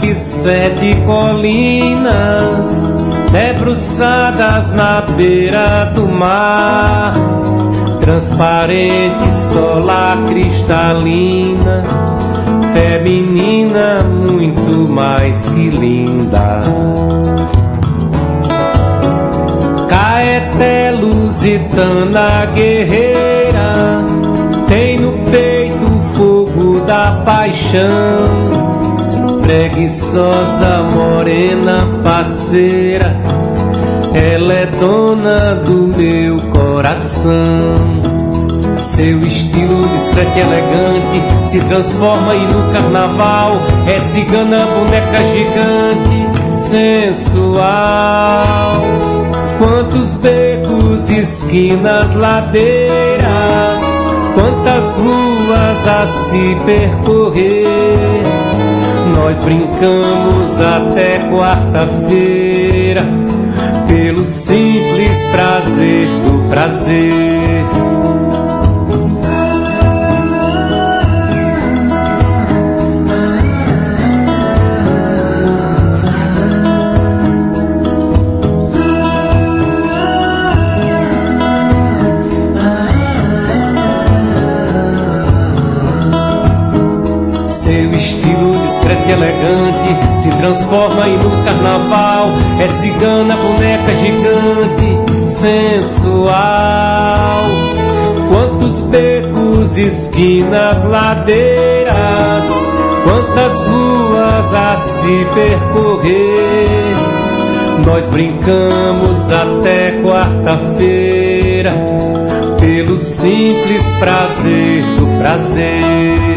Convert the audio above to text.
de 7 colinas, debruçadas na beira do mar, transparente, solar cristalina, feminina, muito mais que linda. Caeté, lusitana, guerreira, tem no peito o fogo da paixão. Preguiçosa, morena, faceira, ela é dona do meu coração. Seu estilo discreto e elegante se transforma e no carnaval é cigana, boneca gigante, sensual. Quantos becos, esquinas, ladeiras, quantas ruas a se percorrer. Nós brincamos até quarta-feira, pelo simples prazer do prazer. Seu estilo discreto e elegante se transforma e no carnaval é cigana, boneca gigante, sensual. Quantos becos, esquinas, ladeiras, quantas ruas a se percorrer. Nós brincamos até quarta-feira, pelo simples prazer do prazer.